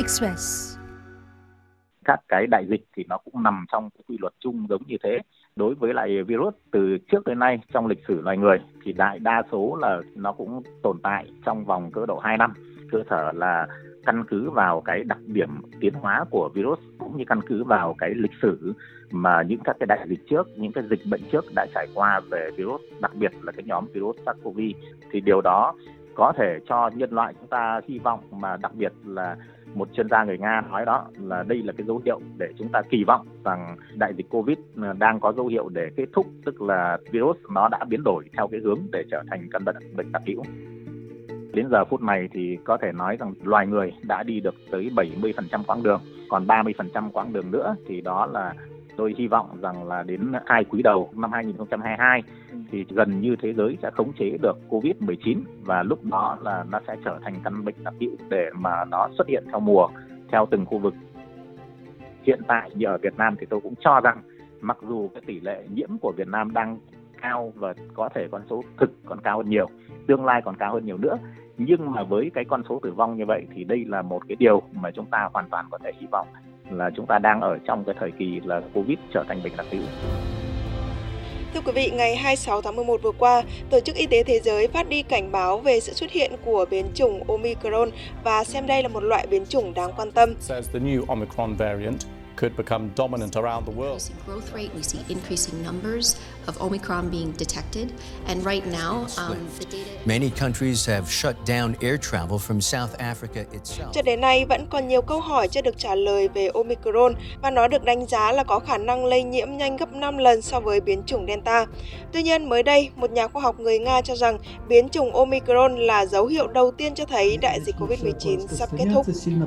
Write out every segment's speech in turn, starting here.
Express. Các cái đại dịch thì nó cũng nằm trong cái quy luật chung giống như thế. Đối với lại virus từ trước tới nay trong lịch sử loài người thì đại đa số là nó cũng tồn tại trong vòng cỡ độ 2 năm. Cơ sở là căn cứ vào cái đặc điểm tiến hóa của virus cũng như căn cứ vào cái lịch sử mà những các cái đại dịch trước, những cái dịch bệnh trước đã trải qua về virus, đặc biệt là cái nhóm virus SARS-CoV. Thì điều đó có thể cho nhân loại chúng ta hy vọng, mà đặc biệt là một chuyên gia người Nga nói đó là đây là cái dấu hiệu để chúng ta kỳ vọng rằng đại dịch Covid đang có dấu hiệu để kết thúc, tức là virus nó đã biến đổi theo cái hướng để trở thành căn bệnh đặc hữu. Đến giờ phút này thì có thể nói rằng loài người đã đi được tới 70% quãng đường, còn 30% quãng đường nữa thì đó là tôi hy vọng rằng là đến 2 quý đầu năm 2022 thì gần như thế giới sẽ khống chế được Covid-19 và lúc đó là nó sẽ trở thành căn bệnh đặc hữu để mà nó xuất hiện theo mùa, theo từng khu vực. Hiện tại như ở Việt Nam thì tôi cũng cho rằng mặc dù cái tỷ lệ nhiễm của Việt Nam đang cao và có thể con số thực còn cao hơn nhiều, tương lai còn cao hơn nhiều nữa, nhưng mà với cái con số tử vong như vậy thì đây là một cái điều mà chúng ta hoàn toàn có thể hy vọng là chúng ta đang ở trong cái thời kỳ là Covid trở thành bệnh đặc hữu. Thưa quý vị, ngày 26 tháng 11 vừa qua, Tổ chức Y tế Thế giới phát đi cảnh báo về sự xuất hiện của biến chủng Omicron và xem đây là một loại biến chủng đáng quan tâm. Could become dominant around the world. Increasing growth rate, we see increasing numbers of Omicron being detected, and right now, the data. Many countries have shut down air travel from South Africa itself. Cho đến nay vẫn còn nhiều câu hỏi chưa được trả lời về Omicron và nó được đánh giá là có khả năng lây nhiễm nhanh gấp 5 lần so với biến chủng Delta. Tuy nhiên, mới đây, một nhà khoa học người Nga cho rằng biến chủng Omicron là dấu hiệu đầu tiên cho thấy đại dịch Covid-19 sắp kết thúc.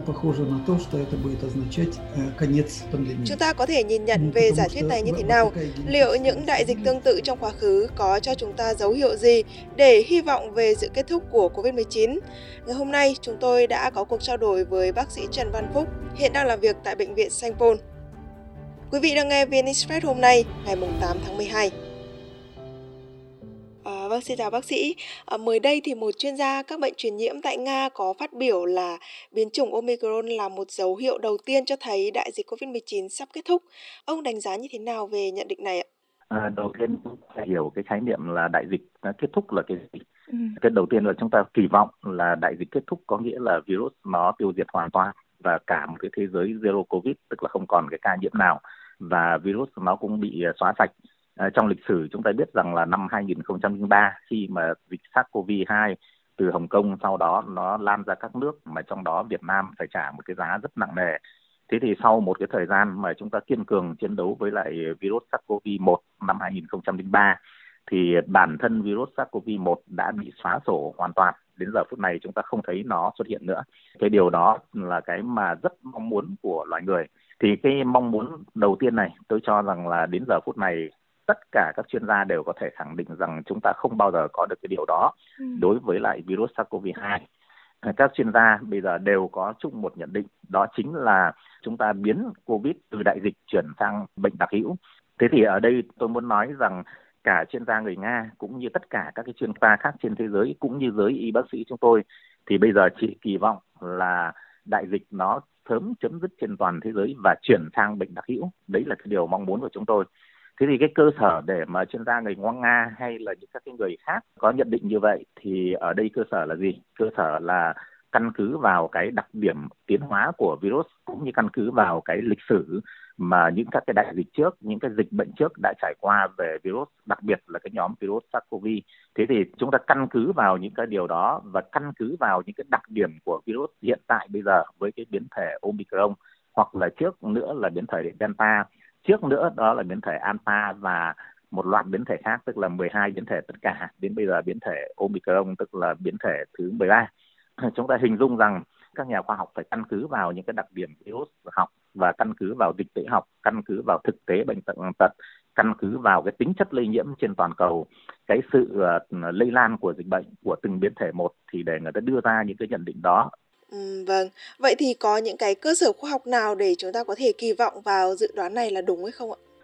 Chúng ta có thể nhìn nhận về giả thuyết này như thế nào? Liệu những đại dịch tương tự trong quá khứ có cho chúng ta dấu hiệu gì để hy vọng về sự kết thúc của Covid-19? Ngày hôm nay, chúng tôi đã có cuộc trao đổi với bác sĩ Trần Văn Phúc, hiện đang làm việc tại Bệnh viện Sanh Pôn. Quý vị đang nghe VN Express hôm nay, ngày 8 tháng 12. Vâng, xin chào bác sĩ. Mới đây thì một chuyên gia các bệnh truyền nhiễm tại Nga có phát biểu là biến chủng Omicron là một dấu hiệu đầu tiên cho thấy đại dịch Covid-19 sắp kết thúc. Ông đánh giá như thế nào về nhận định này ạ? Đầu tiên phải hiểu cái khái niệm là đại dịch kết thúc là cái gì. Cái đầu tiên là chúng ta kỳ vọng là đại dịch kết thúc có nghĩa là virus nó tiêu diệt hoàn toàn và cả một cái thế giới zero Covid, tức là không còn cái ca nhiễm nào và virus nó cũng bị xóa sạch. Trong lịch sử chúng ta biết rằng là năm 2003 khi mà dịch SARS-CoV-2 từ Hồng Kông sau đó nó lan ra các nước mà trong đó Việt Nam phải trả một cái giá rất nặng nề. Thế thì sau một cái thời gian mà chúng ta kiên cường chiến đấu với lại virus SARS-CoV-1 năm 2003 thì bản thân virus SARS-CoV-1 đã bị xóa sổ hoàn toàn. Đến giờ phút này chúng ta không thấy nó xuất hiện nữa. Cái điều đó là cái mà rất mong muốn của loài người. Thì cái mong muốn đầu tiên này tôi cho rằng là đến giờ phút này tất cả các chuyên gia đều có thể khẳng định rằng chúng ta không bao giờ có được cái điều đó đối với lại virus SARS-CoV-2. Các chuyên gia bây giờ đều có chung một nhận định, đó chính là chúng ta biến Covid từ đại dịch chuyển sang bệnh đặc hữu. Thế thì ở đây tôi muốn nói rằng cả chuyên gia người Nga cũng như tất cả các cái chuyên gia khác trên thế giới cũng như giới y bác sĩ chúng tôi thì bây giờ chỉ kỳ vọng là đại dịch nó sớm chấm dứt trên toàn thế giới và chuyển sang bệnh đặc hữu. Đấy là cái điều mong muốn của chúng tôi. Thế thì cái cơ sở để mà chuyên gia người Nga hay là những các cái người khác có nhận định như vậy thì ở đây cơ sở là gì? Cơ sở là căn cứ vào cái đặc điểm tiến hóa của virus cũng như căn cứ vào cái lịch sử mà những các cái đại dịch trước, những cái dịch bệnh trước đã trải qua về virus, đặc biệt là cái nhóm virus SARS-CoV. Thế thì chúng ta căn cứ vào những cái điều đó và căn cứ vào những cái đặc điểm của virus hiện tại bây giờ với cái biến thể Omicron hoặc là trước nữa là biến thể Delta, trước nữa đó là biến thể Alpha và một loạt biến thể khác, tức là 12 biến thể tất cả, đến bây giờ biến thể Omicron tức là biến thể thứ 13. Chúng ta hình dung rằng các nhà khoa học phải căn cứ vào những cái đặc điểm virus học và căn cứ vào dịch tễ học, căn cứ vào thực tế bệnh tật, căn cứ vào cái tính chất lây nhiễm trên toàn cầu, cái sự lây lan của dịch bệnh của từng biến thể một thì để người ta đưa ra những cái nhận định đó. Vâng, vậy thì có những cái cơ sở khoa học nào để chúng ta có thể kỳ vọng vào dự đoán này là đúng hay không ạ?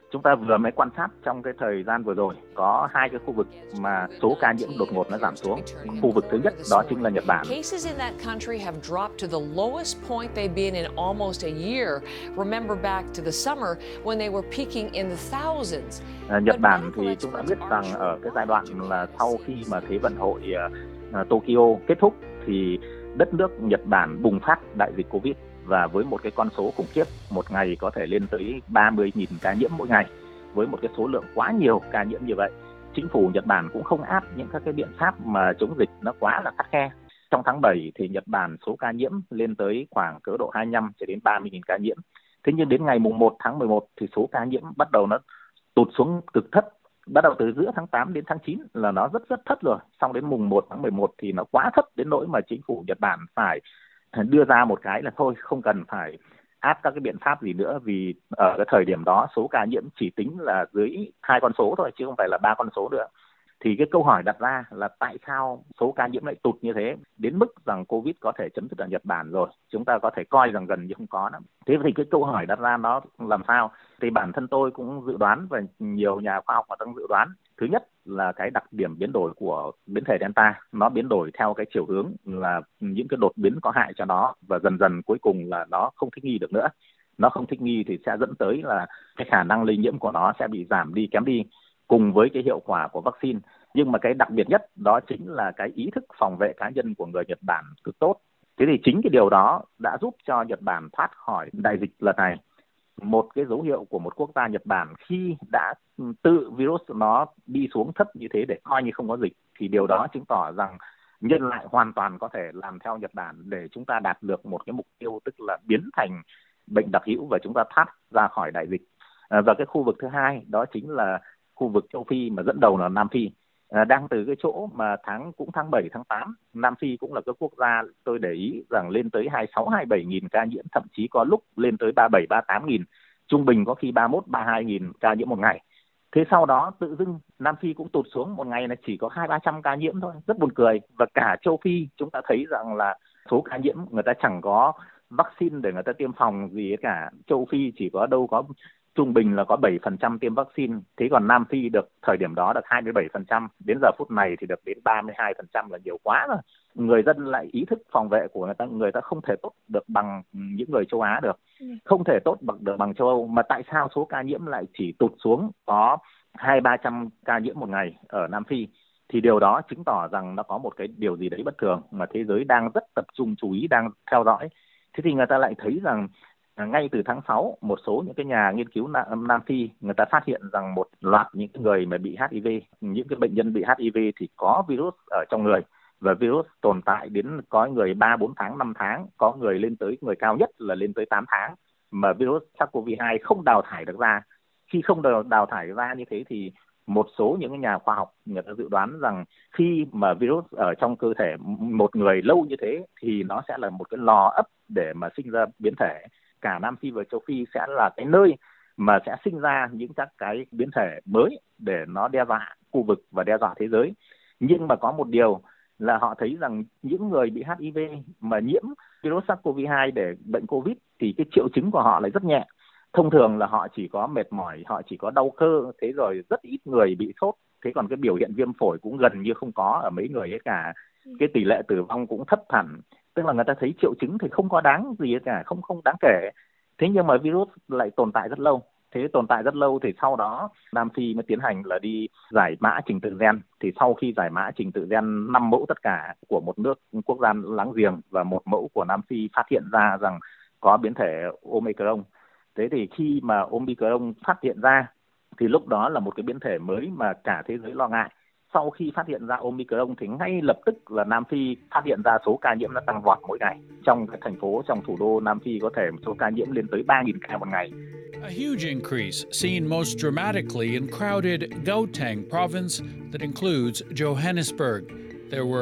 Chúng ta vừa mới quan sát trong cái thời gian vừa rồi có hai cái khu vực mà số ca nhiễm đột ngột nó giảm xuống. Khu vực thứ nhất đó chính là Nhật Bản. Cases in that country have dropped to the lowest point they've been in almost a year. Remember back to the summer when they were peaking in the thousands. Nhật Bản thì chúng ta biết rằng ở cái giai đoạn là sau khi mà Thế vận hội Tokyo kết thúc thì đất nước Nhật Bản bùng phát đại dịch Covid. Và với một cái con số khủng khiếp, một ngày có thể lên tới 30.000 ca nhiễm mỗi ngày. Với một cái số lượng quá nhiều ca nhiễm như vậy, chính phủ Nhật Bản cũng không áp những các cái biện pháp mà chống dịch nó quá là khắt khe. Trong tháng 7 thì Nhật Bản số ca nhiễm lên tới khoảng cỡ độ 25 cho đến 30.000 ca nhiễm. Thế nhưng đến ngày mùng 1 tháng 11 thì số ca nhiễm bắt đầu nó tụt xuống cực thấp. Bắt đầu từ giữa tháng 8 đến tháng 9 là nó rất thấp rồi. Xong đến mùng 1 tháng 11 thì nó quá thấp đến nỗi mà chính phủ Nhật Bản phải đưa ra một cái là thôi không cần phải áp các cái biện pháp gì nữa, vì ở cái thời điểm đó số ca nhiễm chỉ tính là dưới 2 con số thôi chứ không phải là 3 con số nữa. Thì cái câu hỏi đặt ra là tại sao số ca nhiễm lại tụt như thế, đến mức rằng Covid có thể chấm dứt ở Nhật Bản rồi, chúng ta có thể coi rằng gần như không có nữa. Thế thì cái câu hỏi đặt ra nó làm sao? Thì bản thân tôi cũng dự đoán và nhiều nhà khoa học họ đang dự đoán. Thứ nhất là cái đặc điểm biến đổi của biến thể Delta, nó biến đổi theo cái chiều hướng là những cái đột biến có hại cho nó và dần dần cuối cùng là nó không thích nghi được nữa. Nó không thích nghi thì sẽ dẫn tới là cái khả năng lây nhiễm của nó sẽ bị giảm đi, kém đi cùng với cái hiệu quả của vaccine. Nhưng mà cái đặc biệt nhất đó chính là cái ý thức phòng vệ cá nhân của người Nhật Bản cực tốt. Thế thì chính cái điều đó đã giúp cho Nhật Bản thoát khỏi đại dịch lần này. Một cái dấu hiệu của một quốc gia Nhật Bản khi đã tự virus nó đi xuống thấp như thế để coi như không có dịch thì điều đó chứng tỏ rằng nhân loại hoàn toàn có thể làm theo Nhật Bản để chúng ta đạt được một cái mục tiêu, tức là biến thành bệnh đặc hữu và chúng ta thoát ra khỏi đại dịch. Và cái khu vực thứ hai đó chính là khu vực châu Phi mà dẫn đầu là Nam Phi. Đang từ cái chỗ mà tháng 7, tháng 8, Nam Phi cũng là cái quốc gia tôi để ý rằng lên tới 26-27 nghìn ca nhiễm, thậm chí có lúc lên tới 37-38 nghìn, trung bình có khi 31-32 nghìn ca nhiễm một ngày. Thế sau đó tự dưng Nam Phi cũng tụt xuống, một ngày là chỉ có 200-300 ca nhiễm thôi, rất buồn cười. Và cả châu Phi chúng ta thấy rằng là số ca nhiễm người ta chẳng có vaccine để người ta tiêm phòng gì cả. Châu Phi chỉ có trung bình là có 7% tiêm vaccine, thế còn Nam Phi được thời điểm đó được 27%, đến giờ phút này thì được đến 32% là nhiều quá rồi. Người dân lại ý thức phòng vệ của người ta không thể tốt được bằng những người châu Á được, không thể tốt được bằng châu Âu, mà tại sao số ca nhiễm lại chỉ tụt xuống có 200-300 ca nhiễm một ngày ở Nam Phi? Thì điều đó chứng tỏ rằng nó có một cái điều gì đấy bất thường mà thế giới đang rất tập trung chú ý, đang theo dõi. Thế thì người ta lại thấy rằng ngay từ tháng 6, một số những cái nhà nghiên cứu Nam Phi người ta phát hiện rằng một loạt những người mà bị HIV, những cái bệnh nhân bị HIV thì có virus ở trong người, và virus tồn tại đến có người 3-4 tháng, 5 tháng, có người lên tới, người cao nhất là lên tới 8 tháng mà virus SARS-CoV-2 không đào thải được ra. Khi không đào thải ra như thế thì một số những nhà khoa học người ta dự đoán rằng khi mà virus ở trong cơ thể một người lâu như thế thì nó sẽ là một cái lò ấp để mà sinh ra biến thể. Cả Nam Phi và châu Phi sẽ là cái nơi mà sẽ sinh ra những các cái biến thể mới để nó đe dọa khu vực và đe dọa thế giới. Nhưng mà có một điều là họ thấy rằng những người bị HIV mà nhiễm virus SARS-CoV-2 để bệnh Covid thì cái triệu chứng của họ lại rất nhẹ. Thông thường là họ chỉ có mệt mỏi, họ chỉ có đau cơ, thế rồi rất ít người bị sốt. Thế còn cái biểu hiện viêm phổi cũng gần như không có ở mấy người hết cả. Cái tỷ lệ tử vong cũng thấp hẳn. Tức là người ta thấy triệu chứng thì không có đáng gì hết cả, không đáng kể. Thế nhưng mà virus lại tồn tại rất lâu. Thế tồn tại rất lâu thì sau đó Nam Phi mới tiến hành là đi giải mã trình tự gen. Thì sau khi giải mã trình tự gen 5 mẫu tất cả của một nước quốc gia láng giềng và một mẫu của Nam Phi phát hiện ra rằng có biến thể Omicron. Thế thì khi mà Omicron phát hiện ra thì lúc đó là một cái biến thể mới mà cả thế giới lo ngại. Sau khi phát hiện ra Omicron thì ngay lập tức là Nam Phi phát hiện ra số ca nhiễm nó tăng vọt mỗi ngày. Trong cái thành phố, trong thủ đô Nam Phi có thể số ca nhiễm lên tới 3.000 ca một ngày. A huge increase seen most dramatically in crowded Gauteng province that includes Johannesburg. There were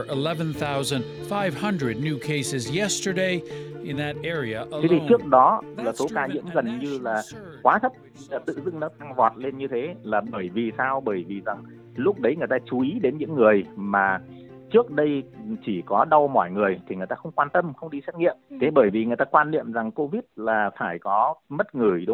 11,500 new cases yesterday in that area alone. Thế thì trước đó là số ca nhiễm gần như là quá thấp, tự dưng nó tăng vọt lên như thế là bởi vì sao? Bởi vì rằng lúc đấy người ta chú ý đến những người mà trước đây chỉ có đau mỏi người thì người ta không quan tâm, không đi xét nghiệm. Thế bởi vì người ta quan niệm rằng Covid là phải có mất người, đúng không ạ?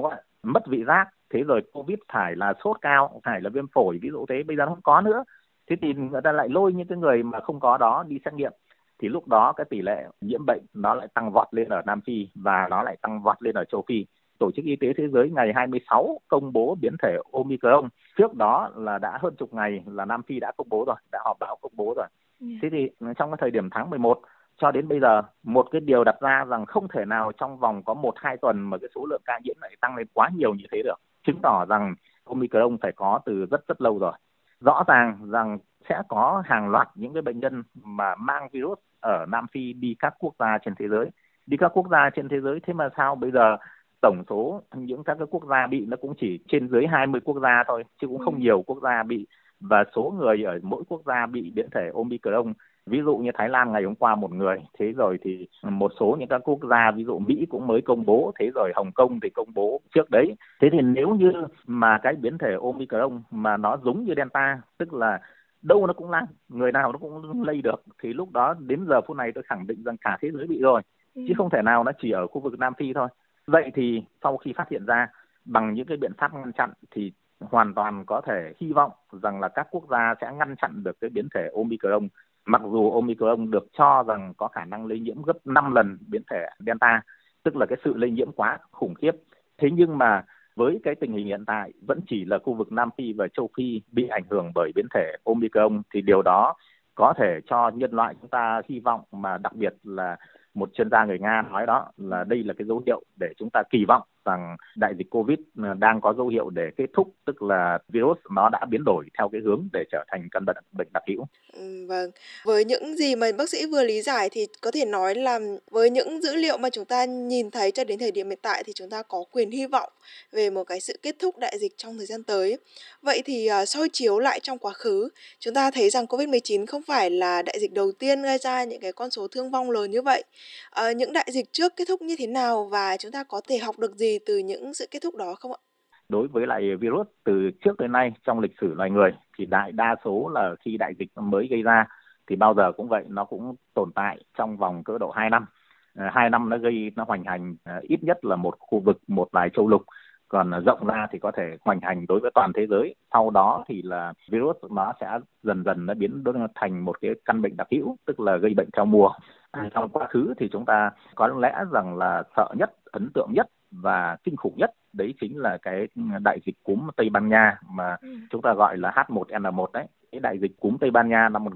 mất vị giác, thế rồi Covid phải là sốt cao, phải là viêm phổi, ví dụ thế, bây giờ nó không có nữa. Thế thì người ta lại lôi những cái người mà không có đó đi xét nghiệm, thì lúc đó cái tỷ lệ nhiễm bệnh nó lại tăng vọt lên ở Nam Phi và nó lại tăng vọt lên ở châu Phi. Tổ chức Y tế Thế giới ngày 26 công bố biến thể Omicron. Trước đó là đã hơn chục ngày là Nam Phi đã công bố rồi, đã họp báo công bố rồi. Thế thì trong cái thời điểm tháng 11 cho đến bây giờ, một cái điều đặt ra rằng không thể nào trong vòng có 1-2 tuần mà cái số lượng ca nhiễm lại tăng lên quá nhiều như thế được. Chứng tỏ rằng Omicron phải có từ rất rất lâu rồi. Rõ ràng rằng sẽ có hàng loạt những cái bệnh nhân mà mang virus ở Nam Phi đi các quốc gia trên thế giới. Đi các quốc gia trên thế giới, thế mà sao bây giờ tổng số những các cái quốc gia bị nó cũng chỉ trên dưới 20 quốc gia thôi, chứ cũng không nhiều quốc gia bị. Và số người ở mỗi quốc gia bị biến thể Omicron, ví dụ như Thái Lan ngày hôm qua 1 người, thế rồi thì một số những các quốc gia ví dụ Mỹ cũng mới công bố, thế rồi Hồng Kông thì công bố trước đấy. Thế thì nếu như mà cái biến thể Omicron mà nó giống như Delta, tức là đâu nó cũng lan, người nào nó cũng lây được, thì lúc đó đến giờ phút này tôi khẳng định rằng cả thế giới bị rồi, chứ không thể nào nó chỉ ở khu vực Nam Phi thôi. Vậy thì sau khi phát hiện ra bằng những cái biện pháp ngăn chặn thì hoàn toàn có thể hy vọng rằng là các quốc gia sẽ ngăn chặn được cái biến thể Omicron. Mặc dù Omicron được cho rằng có khả năng lây nhiễm gấp 5 lần biến thể Delta, tức là cái sự lây nhiễm quá khủng khiếp. Thế nhưng mà với cái tình hình hiện tại vẫn chỉ là khu vực Nam Phi và châu Phi bị ảnh hưởng bởi biến thể Omicron, thì điều đó có thể cho nhân loại chúng ta hy vọng, mà đặc biệt là một chuyên gia người Nga nói đó là đây là cái dấu hiệu để chúng ta kỳ vọng rằng đại dịch Covid đang có dấu hiệu để kết thúc, tức là virus nó đã biến đổi theo cái hướng để trở thành căn bệnh đặc hữu. Vâng, với những gì mà bác sĩ vừa lý giải thì có thể nói là với những dữ liệu mà chúng ta nhìn thấy cho đến thời điểm hiện tại thì chúng ta có quyền hy vọng về một cái sự kết thúc đại dịch trong thời gian tới. Vậy thì soi chiếu lại trong quá khứ, chúng ta thấy rằng Covid-19 không phải là đại dịch đầu tiên gây ra những cái con số thương vong lớn như vậy. Những đại dịch trước kết thúc như thế nào và chúng ta có thể học được gì từ những sự kết thúc đó không ạ? Đối với lại virus từ trước tới nay trong lịch sử loài người thì đại đa số là khi đại dịch mới gây ra thì bao giờ cũng vậy, nó cũng tồn tại trong vòng cỡ độ 2 năm. 2 năm nó hoành hành ít nhất là một khu vực, một vài châu lục, còn rộng ra thì có thể hoành hành đối với toàn thế giới. Sau đó thì là virus nó sẽ dần dần nó biến thành một cái căn bệnh đặc hữu, tức là gây bệnh theo mùa. Trong quá khứ thì chúng ta có lẽ rằng là sợ nhất, ấn tượng nhất và kinh khủng nhất đấy chính là cái đại dịch cúm Tây Ban Nha mà chúng ta gọi là H1N1 đấy. Cái đại dịch cúm Tây Ban Nha năm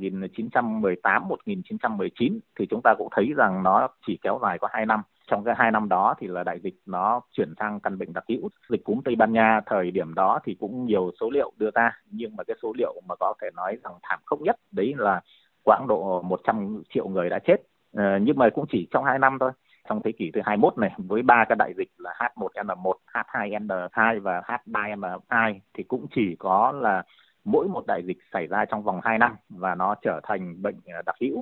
1918-1919 thì chúng ta cũng thấy rằng nó chỉ kéo dài có 2 năm. Trong cái 2 năm đó thì là đại dịch nó chuyển sang căn bệnh đặc hữu. Dịch cúm Tây Ban Nha thời điểm đó thì cũng nhiều số liệu đưa ra, nhưng mà cái số liệu mà có thể nói rằng thảm khốc nhất đấy là quãng độ 100 triệu người đã chết. Nhưng mà cũng chỉ trong 2 năm thôi. Trong thế kỷ thứ 21 này, với 3 cái đại dịch là H1N1, H2N2 và H3N2 thì cũng chỉ có là mỗi một đại dịch xảy ra trong vòng 2 năm và nó trở thành bệnh đặc hữu.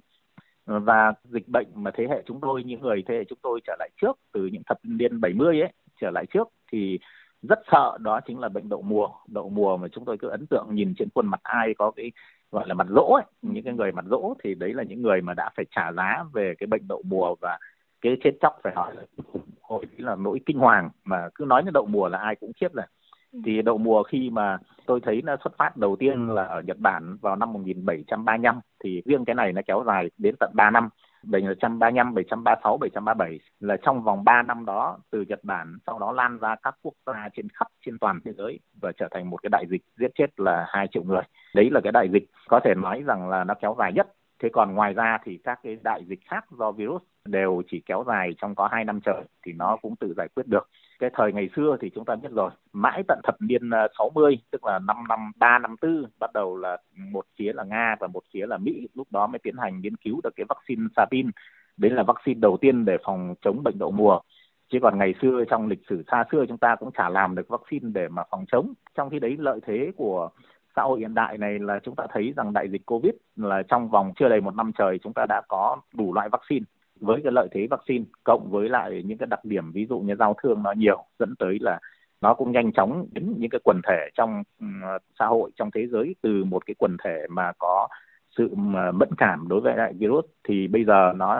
Và dịch bệnh mà thế hệ chúng tôi, những người thế hệ chúng tôi trở lại trước, từ những thập niên 70 ấy trở lại trước thì rất sợ, đó chính là bệnh đậu mùa. Đậu mùa mà chúng tôi cứ ấn tượng nhìn trên khuôn mặt ai có cái gọi là mặt rỗ ấy, những cái người mặt rỗ thì đấy là những người mà đã phải trả giá về cái bệnh đậu mùa, và cái chết chóc phải nói là hồi là nỗi kinh hoàng, mà cứ nói đến đậu mùa là ai cũng khiếp rồi. Thì đậu mùa khi mà tôi thấy nó xuất phát đầu tiên là ở Nhật Bản vào năm 1735, thì riêng cái này nó kéo dài đến tận 3 năm, 735, 736, 737, là trong vòng 3 năm đó từ Nhật Bản sau đó lan ra các quốc gia trên toàn thế giới và trở thành một cái đại dịch giết chết là 2 triệu người. Đấy là cái đại dịch có thể nói rằng là nó kéo dài nhất. Thế còn ngoài ra thì các cái đại dịch khác do virus đều chỉ kéo dài trong có 2 năm trời thì nó cũng tự giải quyết được. Cái thời ngày xưa thì chúng ta biết rồi, mãi tận thập niên 60, tức là 3 năm 4, bắt đầu là một phía là Nga và một phía là Mỹ, lúc đó mới tiến hành nghiên cứu được cái vaccine Sabin. Đấy là vaccine đầu tiên để phòng chống bệnh đậu mùa. Chứ còn ngày xưa trong lịch sử xa xưa chúng ta cũng chả làm được vaccine để mà phòng chống. Trong khi đấy lợi thế của xã hội hiện đại này là chúng ta thấy rằng đại dịch Covid là trong vòng chưa đầy 1 năm trời chúng ta đã có đủ loại vaccine. Với cái lợi thế vaccine cộng với lại những cái đặc điểm ví dụ như giao thương nó nhiều, dẫn tới là nó cũng nhanh chóng đến những cái quần thể trong xã hội, trong thế giới, từ một cái quần thể mà có sự mẫn cảm đối với lại virus thì bây giờ nó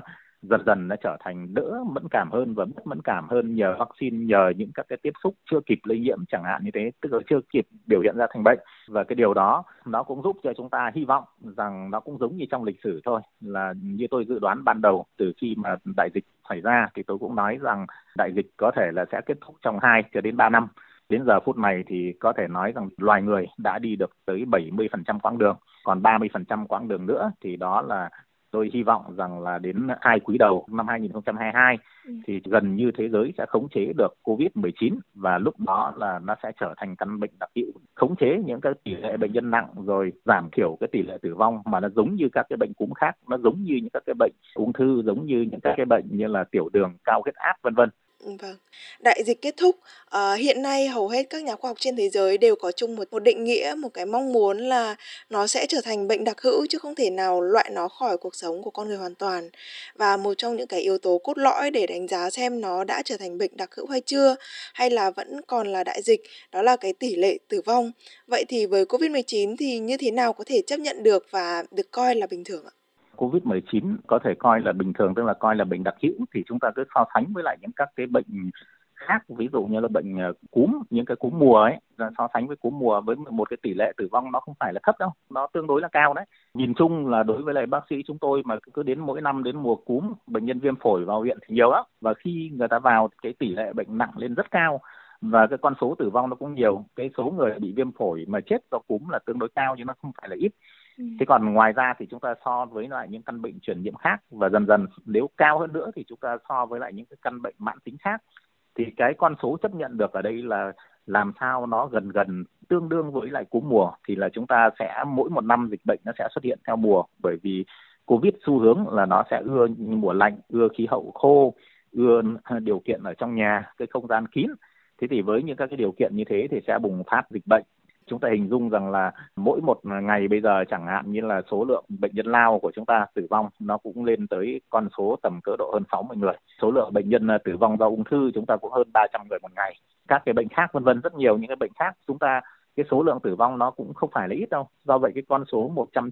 dần dần nó trở thành đỡ mẫn cảm hơn và bất mẫn cảm hơn nhờ vaccine, nhờ những các cái tiếp xúc chưa kịp lây nhiễm chẳng hạn như thế, tức là chưa kịp biểu hiện ra thành bệnh. Và cái điều đó nó cũng giúp cho chúng ta hy vọng rằng nó cũng giống như trong lịch sử thôi, là như tôi dự đoán ban đầu từ khi mà đại dịch xảy ra thì tôi cũng nói rằng đại dịch có thể là sẽ kết thúc trong 2 cho đến 3 năm. Đến giờ phút này thì có thể nói rằng loài người đã đi được tới 70% quãng đường, còn 30% quãng đường nữa thì đó là tôi hy vọng rằng là đến 2 quý đầu năm 2022 thì gần như thế giới sẽ khống chế được COVID-19 và lúc đó là nó sẽ trở thành căn bệnh đặc hữu, khống chế những cái tỷ lệ bệnh nhân nặng rồi giảm thiểu cái tỷ lệ tử vong mà nó giống như các cái bệnh cúm khác, nó giống như những các cái bệnh ung thư, giống như những các cái bệnh như là tiểu đường, cao huyết áp vân vân. Vâng, đại dịch kết thúc, hiện nay hầu hết các nhà khoa học trên thế giới đều có chung một định nghĩa, một cái mong muốn là nó sẽ trở thành bệnh đặc hữu chứ không thể nào loại nó khỏi cuộc sống của con người hoàn toàn. Và một trong những cái yếu tố cốt lõi để đánh giá xem nó đã trở thành bệnh đặc hữu hay chưa, hay là vẫn còn là đại dịch, đó là cái tỷ lệ tử vong. Vậy thì với COVID-19 thì như thế nào có thể chấp nhận được và được coi là bình thường ạ? COVID-19 có thể coi là bình thường, tức là coi là bệnh đặc hữu, thì chúng ta cứ so sánh với lại những các cái bệnh khác, ví dụ như là bệnh cúm, những cái cúm mùa ấy, so sánh với cúm mùa với một cái tỷ lệ tử vong nó không phải là thấp đâu, nó tương đối là cao đấy. Nhìn chung là đối với lại bác sĩ chúng tôi mà cứ đến mỗi năm đến mùa cúm, bệnh nhân viêm phổi vào viện thì nhiều lắm, và khi người ta vào cái tỷ lệ bệnh nặng lên rất cao và cái con số tử vong nó cũng nhiều. Cái số người bị viêm phổi mà chết do cúm là tương đối cao nhưng nó không phải là ít. Thế còn ngoài ra thì chúng ta so với lại những căn bệnh truyền nhiễm khác, và dần dần nếu cao hơn nữa thì chúng ta so với lại những cái căn bệnh mãn tính khác, thì cái con số chấp nhận được ở đây là làm sao nó gần tương đương với lại cúm mùa, thì là chúng ta sẽ mỗi một năm dịch bệnh nó sẽ xuất hiện theo mùa, bởi vì Covid xu hướng là nó sẽ ưa mùa lạnh, ưa khí hậu khô, ưa điều kiện ở trong nhà, cái không gian kín. Thế thì với những các cái điều kiện như thế thì sẽ bùng phát dịch bệnh. Chúng ta hình dung rằng là mỗi một ngày bây giờ chẳng hạn như là số lượng bệnh nhân lao của chúng ta tử vong nó cũng lên tới con số tầm cỡ độ hơn 60 người. Số lượng bệnh nhân tử vong do ung thư chúng ta cũng hơn 300 người một ngày. Các cái bệnh khác vân vân, rất nhiều những cái bệnh khác chúng ta cái số lượng tử vong nó cũng không phải là ít đâu. Do vậy cái con số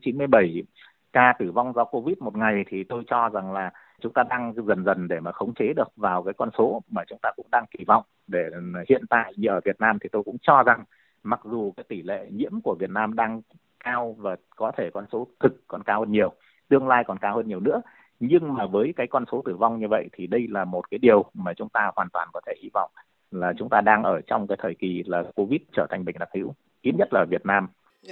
197 ca tử vong do Covid một ngày thì tôi cho rằng là chúng ta đang dần dần để mà khống chế được vào cái con số mà chúng ta cũng đang kỳ vọng. Để hiện tại như ở Việt Nam thì tôi cũng cho rằng mặc dù cái tỷ lệ nhiễm của Việt Nam đang cao và có thể con số thực còn cao hơn nhiều, tương lai còn cao hơn nhiều nữa, nhưng mà với cái con số tử vong như vậy thì đây là một cái điều mà chúng ta hoàn toàn có thể hy vọng là chúng ta đang ở trong cái thời kỳ là Covid trở thành bệnh đặc hữu, ít nhất là ở Việt Nam.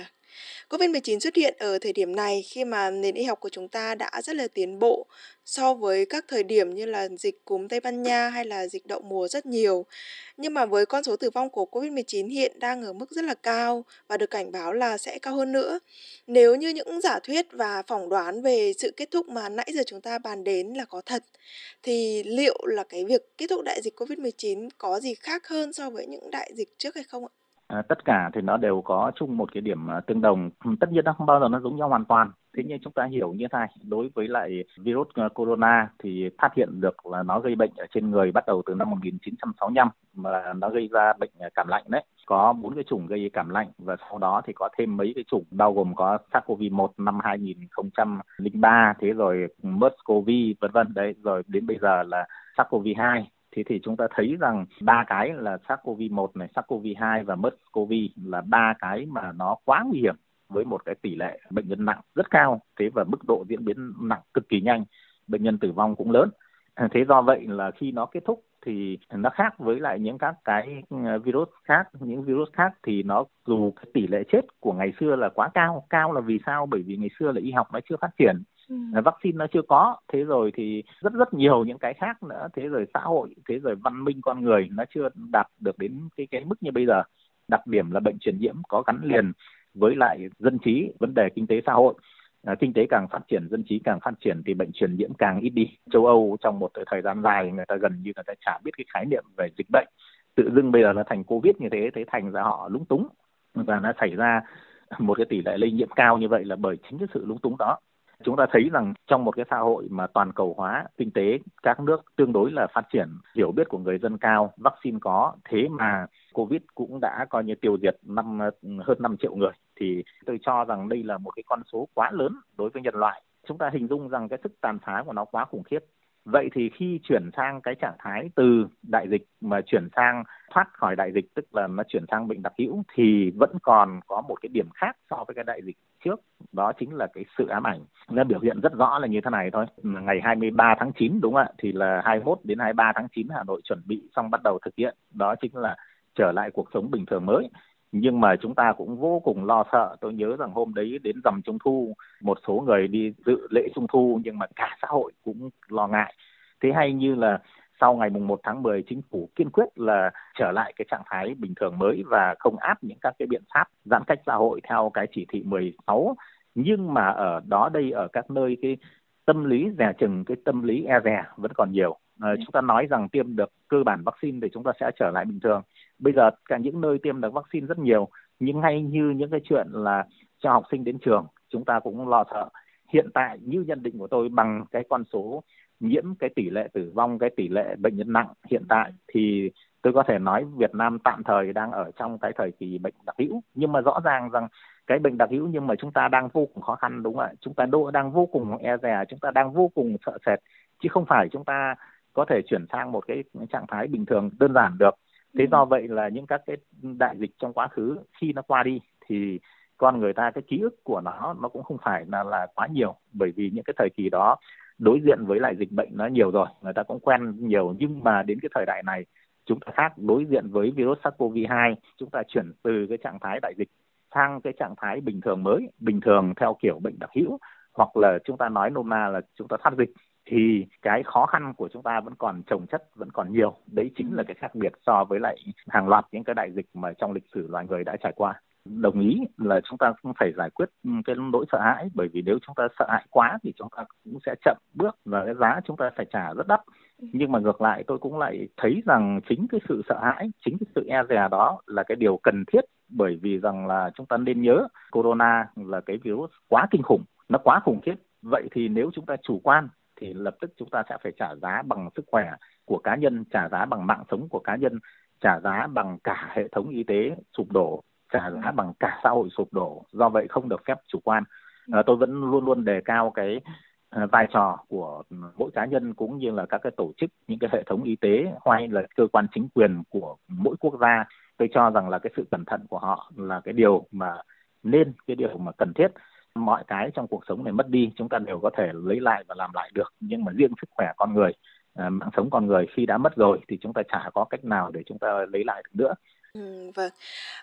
COVID-19 xuất hiện ở thời điểm này khi mà nền y học của chúng ta đã rất là tiến bộ so với các thời điểm như là dịch cúm Tây Ban Nha hay là dịch đậu mùa rất nhiều. Nhưng mà với con số tử vong của COVID-19 hiện đang ở mức rất là cao và được cảnh báo là sẽ cao hơn nữa. Nếu như những giả thuyết và phỏng đoán về sự kết thúc mà nãy giờ chúng ta bàn đến là có thật, thì liệu là cái việc kết thúc đại dịch COVID-19 có gì khác hơn so với những đại dịch trước hay không ạ? Tất cả thì nó đều có chung một cái điểm tương đồng. Tất nhiên nó không bao giờ nó giống nhau hoàn toàn. Thế nhưng chúng ta hiểu như thế này, đối với lại virus corona thì phát hiện được là nó gây bệnh ở trên người bắt đầu từ năm 1965 mà nó gây ra bệnh cảm lạnh đấy. Có 4 cái chủng gây cảm lạnh và sau đó thì có thêm mấy cái chủng bao gồm có SARS-CoV-1 năm 2003, thế rồi MERS-CoV vân vân đấy, rồi đến bây giờ là SARS-CoV-2. Thế thì chúng ta thấy rằng 3 cái là SARS-CoV-1 này, SARS-CoV-2 và MERS-CoV là 3 cái mà nó quá nguy hiểm với một cái tỷ lệ bệnh nhân nặng rất cao, thế và mức độ diễn biến nặng cực kỳ nhanh, bệnh nhân tử vong cũng lớn. Thế do vậy là khi nó kết thúc thì nó khác với lại những các cái virus khác, những virus khác thì nó dù cái tỷ lệ chết của ngày xưa là quá cao. Cao là vì sao? Bởi vì ngày xưa là y học nó chưa phát triển, vaccine nó chưa có, thế rồi thì rất nhiều những cái khác nữa, thế rồi xã hội, thế rồi văn minh con người nó chưa đạt được đến cái mức như bây giờ. Đặc điểm là bệnh truyền nhiễm có gắn liền với lại dân trí, vấn đề kinh tế xã hội. Kinh tế càng phát triển, dân trí càng phát triển thì bệnh truyền nhiễm càng ít đi. Châu Âu trong một thời gian dài người ta gần như người ta chả biết cái khái niệm về dịch bệnh. Tự dưng bây giờ nó thành Covid như thế, thế thành ra họ lúng túng và nó xảy ra một cái tỷ lệ lây nhiễm cao như vậy là bởi chính cái sự lúng túng đó. Chúng ta thấy rằng trong một cái xã hội mà toàn cầu hóa, kinh tế các nước tương đối là phát triển, hiểu biết của người dân cao, vaccine có, thế mà Covid cũng đã coi như tiêu diệt hơn 5 triệu người. Thì tôi cho rằng đây là một cái con số quá lớn đối với nhân loại. Chúng ta hình dung rằng cái sức tàn phá của nó quá khủng khiếp. Vậy thì khi chuyển sang cái trạng thái từ đại dịch mà chuyển sang thoát khỏi đại dịch, tức là nó chuyển sang bệnh đặc hữu, thì vẫn còn có một cái điểm khác so với cái đại dịch trước, đó chính là cái sự ám ảnh. Nó biểu hiện rất rõ là như thế này thôi. Ngày 23 tháng 9 đúng không ạ, thì là 21 đến 23 tháng 9 Hà Nội chuẩn bị xong bắt đầu thực hiện, đó chính là trở lại cuộc sống bình thường mới. Nhưng mà chúng ta cũng vô cùng lo sợ. Tôi nhớ rằng hôm đấy đến rằm Trung thu, một số người đi dự lễ Trung thu nhưng mà cả xã hội cũng lo ngại. Thế hay như là sau ngày mùng 1 tháng 10, chính phủ kiên quyết là trở lại cái trạng thái bình thường mới và không áp những các cái biện pháp giãn cách xã hội theo cái chỉ thị 16. Nhưng mà ở đó đây, ở các nơi, cái tâm lý dè chừng, cái tâm lý e dè vẫn còn nhiều. Chúng ta nói rằng tiêm được cơ bản vaccine thì chúng ta sẽ trở lại bình thường. Bây giờ cả những nơi tiêm được vaccine rất nhiều, nhưng ngay như những cái chuyện là cho học sinh đến trường, chúng ta cũng lo sợ. Hiện tại như nhận định của tôi, bằng cái con số nhiễm, cái tỷ lệ tử vong, cái tỷ lệ bệnh nhân nặng hiện tại, thì tôi có thể nói Việt Nam tạm thời đang ở trong cái thời kỳ bệnh đặc hữu. Nhưng mà rõ ràng rằng cái bệnh đặc hữu nhưng mà chúng ta đang vô cùng khó khăn, đúng không ạ? Chúng ta đang vô cùng e dè, chúng ta đang vô cùng sợ sệt, chứ không phải chúng ta có thể chuyển sang một cái trạng thái bình thường đơn giản được. Thế do vậy là những các cái đại dịch trong quá khứ khi nó qua đi thì con người ta, cái ký ức của nó cũng không phải là quá nhiều, bởi vì những cái thời kỳ đó đối diện với lại dịch bệnh nó nhiều rồi, người ta cũng quen nhiều. Nhưng mà đến cái thời đại này chúng ta khác, đối diện với virus SARS-CoV-2, chúng ta chuyển từ cái trạng thái đại dịch sang cái trạng thái bình thường mới, bình thường theo kiểu bệnh đặc hữu, hoặc là chúng ta nói nôm na là chúng ta thoát dịch, thì cái khó khăn của chúng ta vẫn còn chồng chất, vẫn còn nhiều. Đấy chính là cái khác biệt so với lại hàng loạt những cái đại dịch mà trong lịch sử loài người đã trải qua. Đồng ý là chúng ta cũng phải giải quyết cái nỗi sợ hãi, bởi vì nếu chúng ta sợ hãi quá thì chúng ta cũng sẽ chậm bước và cái giá chúng ta phải trả rất đắt. Nhưng mà ngược lại tôi cũng lại thấy rằng chính cái sự sợ hãi, chính cái sự e dè đó là cái điều cần thiết, bởi vì rằng là chúng ta nên nhớ corona là cái virus quá kinh khủng, nó quá khủng khiếp. Vậy thì nếu chúng ta chủ quan thì lập tức chúng ta sẽ phải trả giá bằng sức khỏe của cá nhân, trả giá bằng mạng sống của cá nhân, trả giá bằng cả hệ thống y tế sụp đổ, trả giá bằng cả xã hội sụp đổ. Do vậy không được phép chủ quan. Tôi vẫn luôn luôn đề cao cái vai trò của mỗi cá nhân cũng như là các cái tổ chức, những cái hệ thống y tế hay là cơ quan chính quyền của mỗi quốc gia. Tôi cho rằng là cái sự cẩn thận của họ là cái điều mà nên, cái điều mà cần thiết. Mọi cái trong cuộc sống này mất đi chúng ta đều có thể lấy lại và làm lại được, nhưng mà riêng sức khỏe con người, mạng sống con người khi đã mất rồi thì chúng ta chả có cách nào để chúng ta lấy lại được nữa. Vâng.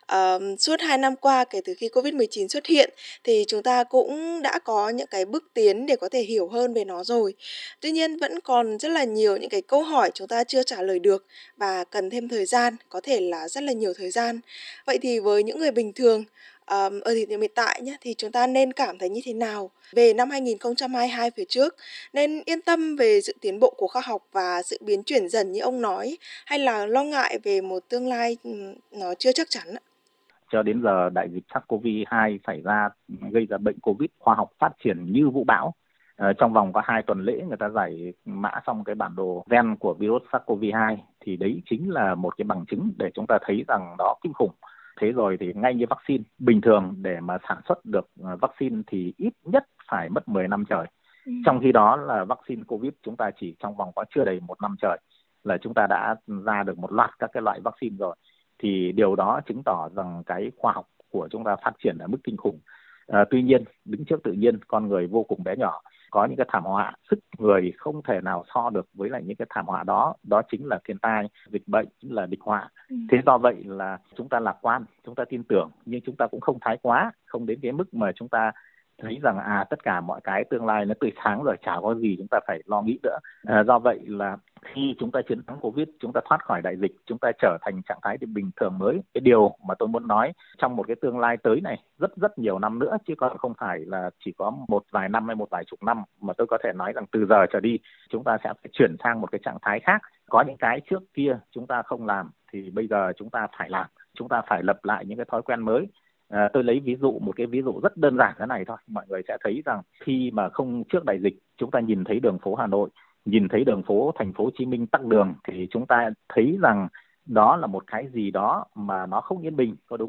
Suốt 2 năm qua kể từ khi Covid-19 xuất hiện thì chúng ta cũng đã có những cái bước tiến để có thể hiểu hơn về nó rồi. Tuy nhiên vẫn còn rất là nhiều những cái câu hỏi chúng ta chưa trả lời được và cần thêm thời gian, có thể là rất là nhiều thời gian. Vậy thì với những người bình thường ở thời điểm hiện tại nhé, thì chúng ta nên cảm thấy như thế nào về năm 2022 phía trước? Nên yên tâm về sự tiến bộ của khoa học và sự biến chuyển dần như ông nói, hay là lo ngại về một tương lai nó chưa chắc chắn ạ? Cho đến giờ đại dịch SARS-CoV-2 xảy ra, gây ra bệnh Covid, khoa học phát triển như vũ bão. Trong vòng có 2 tuần lễ người ta giải mã xong cái bản đồ gen của virus SARS-CoV-2, thì đấy chính là một cái bằng chứng để chúng ta thấy rằng đó kinh khủng. Thế rồi thì ngay như vaccine, bình thường để mà sản xuất được vaccine thì ít nhất phải mất 10 năm trời. Trong khi đó là vaccine Covid chúng ta chỉ trong vòng có chưa đầy 1 năm trời là chúng ta đã ra được một loạt các cái loại vaccine rồi. Thì điều đó chứng tỏ rằng cái khoa học của chúng ta phát triển ở mức kinh khủng. Tuy nhiên, đứng trước tự nhiên, con người vô cùng bé nhỏ. Có những cái thảm họa, sức người không thể nào so được với lại những cái thảm họa đó. Đó chính là thiên tai, dịch bệnh, chính là địch họa. Thế do vậy là chúng ta lạc quan, chúng ta tin tưởng, nhưng chúng ta cũng không thái quá, không đến cái mức mà chúng ta thấy rằng tất cả mọi cái tương lai nó tươi sáng rồi, chả có gì chúng ta phải lo nghĩ nữa. Do vậy là khi chúng ta chiến thắng Covid, chúng ta thoát khỏi đại dịch, chúng ta trở thành trạng thái bình thường mới. Cái điều mà tôi muốn nói trong một cái tương lai tới này rất nhiều năm nữa, chứ còn không phải là chỉ có một vài năm hay một vài chục năm, mà tôi có thể nói rằng từ giờ trở đi chúng ta sẽ phải chuyển sang một cái trạng thái khác. Có những cái trước kia chúng ta không làm thì bây giờ chúng ta phải làm, chúng ta phải lập lại những cái thói quen mới. Tôi lấy một cái ví dụ rất đơn giản thế này thôi. Mọi người sẽ thấy rằng khi mà không trước đại dịch chúng ta nhìn thấy đường phố Hà Nội, nhìn thấy đường phố thành phố Hồ Chí Minh tắc đường thì chúng ta thấy rằng đó là một cái gì đó mà nó không yên bình, có đúng không ạ?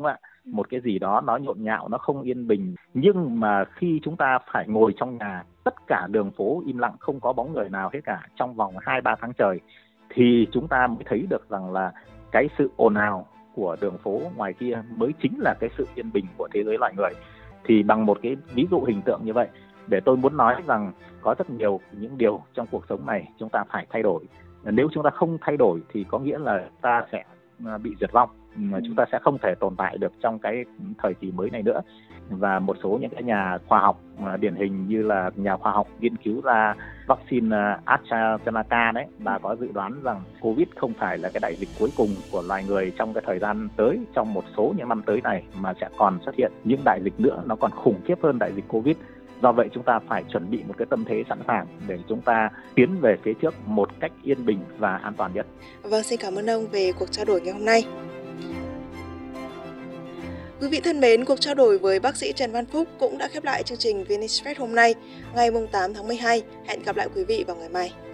một cái gì đó nó nhộn nhạo, nó không yên bình. Nhưng mà khi chúng ta phải ngồi trong nhà, tất cả đường phố im lặng, không có bóng người nào hết cả trong vòng 2-3 tháng trời, thì chúng ta mới thấy được rằng là cái sự ồn ào của đường phố ngoài kia mới chính là cái sự yên bình của thế giới loài người. Thì bằng một cái ví dụ hình tượng như vậy, để tôi muốn nói rằng có rất nhiều những điều trong cuộc sống này chúng ta phải thay đổi. Nếu chúng ta không thay đổi thì có nghĩa là ta sẽ bị diệt vong, chúng ta sẽ không thể tồn tại được trong cái thời kỳ mới này nữa. Và một số những cái nhà khoa học điển hình như là nhà khoa học nghiên cứu ra vaccine AstraZeneca đấy, bà có dự đoán rằng Covid không phải là cái đại dịch cuối cùng của loài người trong cái thời gian tới, trong một số những năm tới này, mà sẽ còn xuất hiện những đại dịch nữa, nó còn khủng khiếp hơn đại dịch Covid. Do vậy chúng ta phải chuẩn bị một cái tâm thế sẵn sàng để chúng ta tiến về phía trước một cách yên bình và an toàn nhất. Vâng, xin cảm ơn ông về cuộc trao đổi ngày hôm nay. Quý vị thân mến, cuộc trao đổi với bác sĩ Trần Văn Phúc cũng đã khép lại chương trình VN Express hôm nay, ngày 8 tháng 12. Hẹn gặp lại quý vị vào ngày mai.